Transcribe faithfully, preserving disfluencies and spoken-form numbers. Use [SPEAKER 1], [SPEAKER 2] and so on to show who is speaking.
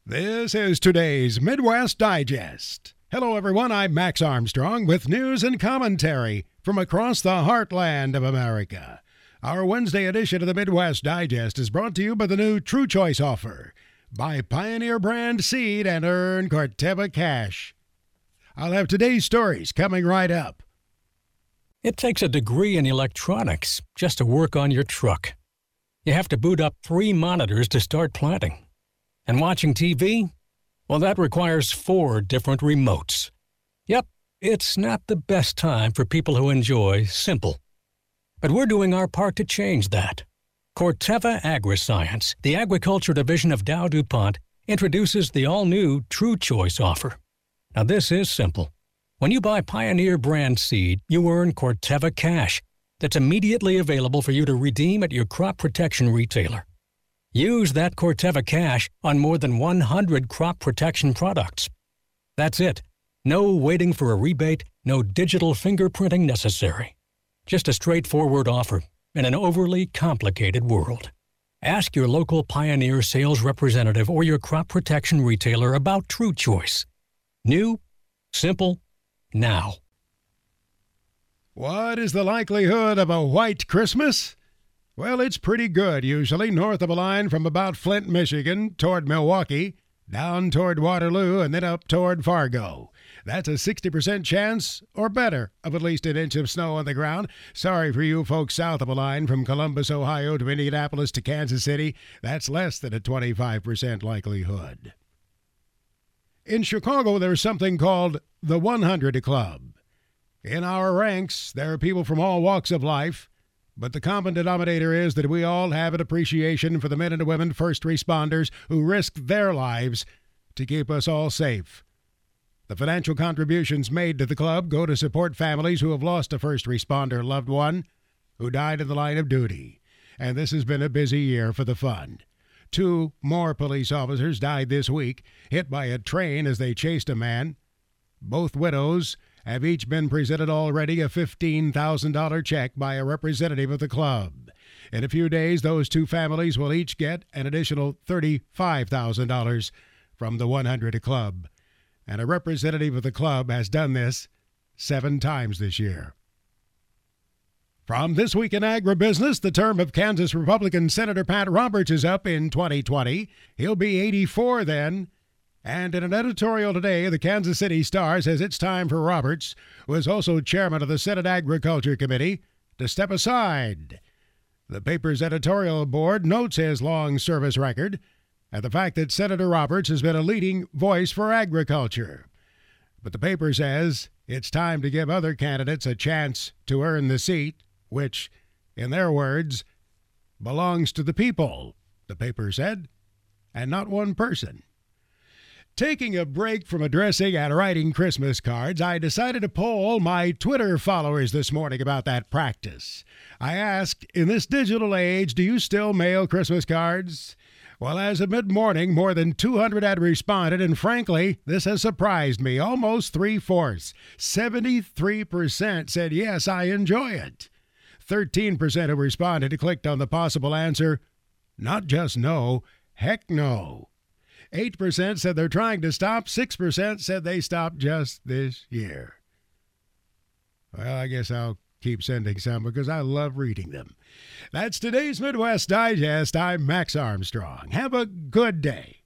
[SPEAKER 1] This is today's Midwest Digest. Hello, everyone. I'm Max Armstrong with news and commentary from across the heartland of America. Our Wednesday edition of the Midwest Digest is brought to you by the new True Choice offer. Buy Pioneer brand seed and earn Corteva cash. I'll have today's stories coming right up.
[SPEAKER 2] It takes a degree in electronics just to work on your truck. You have to boot up three monitors to start planting. And watching T V? Well, that requires four different remotes. Yep, it's not the best time for people who enjoy simple. But we're doing our part to change that. Corteva Agriscience, the agriculture division of Dow DuPont, introduces the all-new True Choice offer. Now, this is simple. When you buy Pioneer brand seed, you earn Corteva cash that's immediately available for you to redeem at your crop protection retailer. Use that Corteva cash on more than one hundred crop protection products. That's it. No waiting for a rebate, no digital fingerprinting necessary. Just a straightforward offer in an overly complicated world. Ask your local Pioneer sales representative or your crop protection retailer about True Choice. New, simple, now.
[SPEAKER 1] What is the likelihood of a white Christmas? Well, it's pretty good, usually, north of a line from about Flint, Michigan, toward Milwaukee, down toward Waterloo, and then up toward Fargo. That's a sixty percent chance, or better, of at least an inch of snow on the ground. Sorry for you folks south of a line from Columbus, Ohio to Indianapolis to Kansas City. That's less than a twenty-five percent likelihood. In Chicago, there's something called the one hundred Club. In our ranks, there are people from all walks of life, but the common denominator is that we all have an appreciation for the men and women first responders who risked their lives to keep us all safe. The financial contributions made to the club go to support families who have lost a first responder loved one who died in the line of duty. And this has been a busy year for the fund. Two more police officers died this week, hit by a train as they chased a man. Both widows have each been presented already a fifteen thousand dollars check by a representative of the club. In a few days, those two families will each get an additional thirty-five thousand dollars from the one hundred Club. And a representative of the club has done this seven times this year. From This Week in Agribusiness, the term of Kansas Republican Senator Pat Roberts is up in twenty twenty. He'll be eighty-four then. And in an editorial today, the Kansas City Star says it's time for Roberts, who is also chairman of the Senate Agriculture Committee, to step aside. The paper's editorial board notes his long service record and the fact that Senator Roberts has been a leading voice for agriculture. But the paper says it's time to give other candidates a chance to earn the seat, which, in their words, belongs to the people, the paper said, and not one person. Taking a break from addressing and writing Christmas cards, I decided to poll my Twitter followers this morning about that practice. I asked, in this digital age, do you still mail Christmas cards? Well, as of mid-morning, more than two hundred had responded, and frankly, this has surprised me. Almost three-fourths, seventy-three percent said, yes, I enjoy it. thirteen percent who responded clicked on the possible answer, not just no, heck no. eight percent said they're trying to stop. six percent said they stopped just this year. Well, I guess I'll keep sending some because I love reading them. That's today's Midwest Digest. I'm Max Armstrong. Have a good day.